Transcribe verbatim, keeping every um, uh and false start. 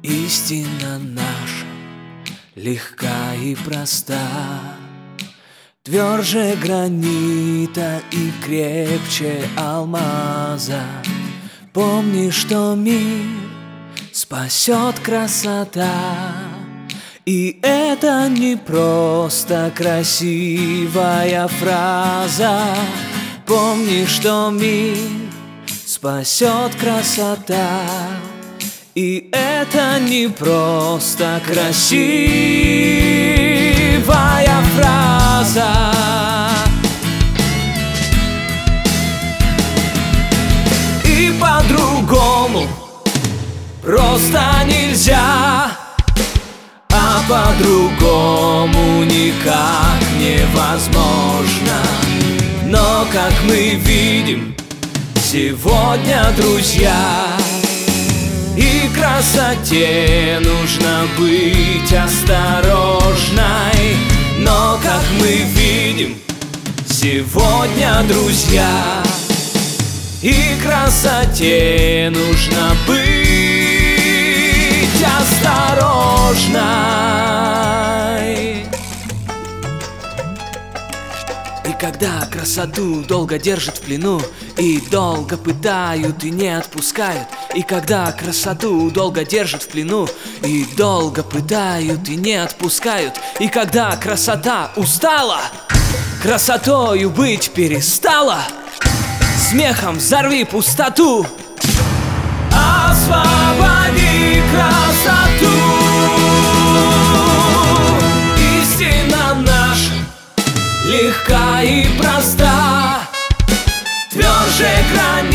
Истина наша легка и проста, тверже гранита и крепче алмаза. Помни, что мир спасет красота, и это не просто красивая фраза. Помни, что мир спасет красота, и это не просто красивая фраза. И по-другому просто нельзя, а по-другому никак невозможно. Но, как мы видим сегодня, друзья, и красоте нужно быть осторожной. Но, как мы видим сегодня, друзья, и красоте нужно быть осторожной. И когда красоту долго держат в плену, и долго пытают и не отпускают, и когда красоту долго держат в плену, и долго пытают и не отпускают, и когда красота устала, красотою быть перестала, смехом взорви пустоту, освободи красоту. Истина наша легка и проста, тверже гранита